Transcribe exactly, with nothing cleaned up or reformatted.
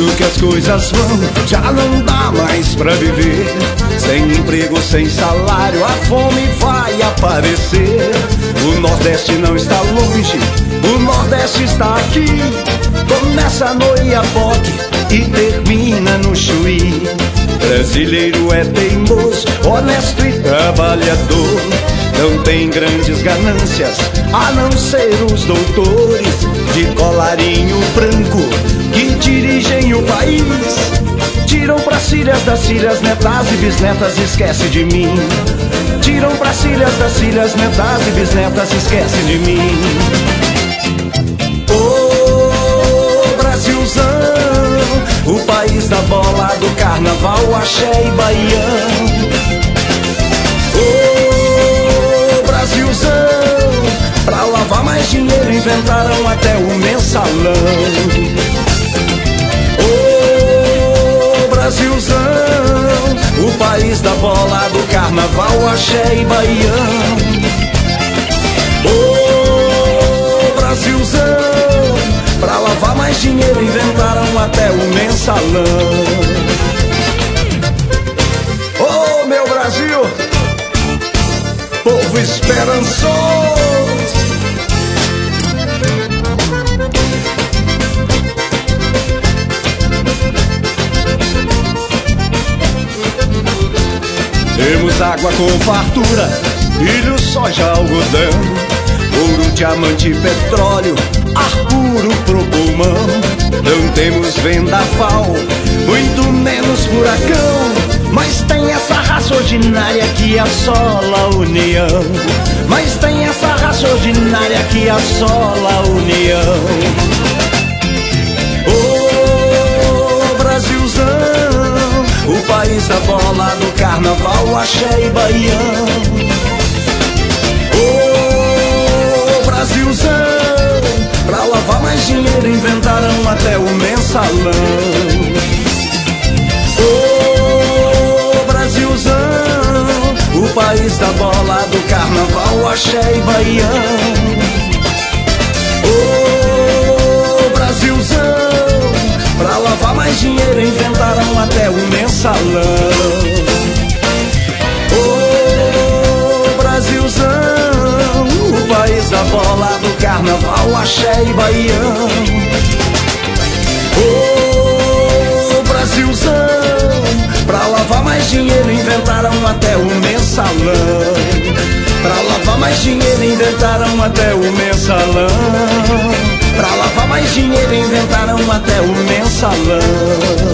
jeito que as coisas vão, já não dá mais pra viver. Sem emprego, sem salário, a fome vai aparecer. O Nordeste não está longe, o Nordeste está aqui. Começa no Oiapoque e termina no Chuí. Brasileiro é teimoso, honesto e trabalhador. Não tem grandes ganâncias, a não ser os doutores de colarinho branco que dirigem o país. Tiram pras filhas das filhas, netas e bisnetas, esquece de mim. Tiram pras filhas das filhas, netas e bisnetas, esquece de mim. Ô Brasilzão, o país da bola, do carnaval, axé e baião. Ô Brasilzão, pra lavar mais dinheiro inventaram até o mensalão. Ô Brasilzão, o país da bola, do carnaval, axé e baião. Ô Brasilzão, pra lavar mais dinheiro inventaram até o mensalão. Ô meu Brasil, povo esperançoso. Temos água com fartura, milho, soja, algodão, ouro, diamante, petróleo, ar puro pro pulmão. Não temos vendaval, muito menos furacão, mas tem essa raça ordinária que assola a união. Mas tem essa raça ordinária que assola a união. Ô Brasilzão, o país da bola, do carnaval, axé e baião. Ô Brasilzão, pra lavar mais dinheiro inventaram até o mensalão. Ô Brasilzão, o país da bola, do carnaval, axé e baião. Ô Brasilzão, pra lavar mais dinheiro inventaram até o mensalão. Ô Brasilzão, o país da bola, do carnaval, axé e baião. Ô Brasilzão, pra lavar mais dinheiro inventaram até o mensalão. Pra lavar mais dinheiro inventaram até o mensalão. Pra lavar mais dinheiro inventaram até o mensalão.